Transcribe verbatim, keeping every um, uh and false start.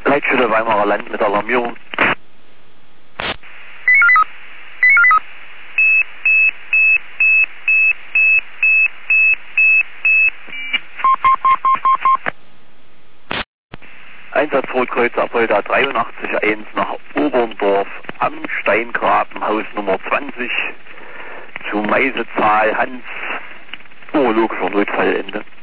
Leitstelle Weimarer Land mit Alarmierung. Einsatz Rotkreuz Apolda dreiundachtzig eins nach Oberndorf am Steingraben, Haus Nummer zwanzig, zu Meisezahl Hans, urologischer Notfallende.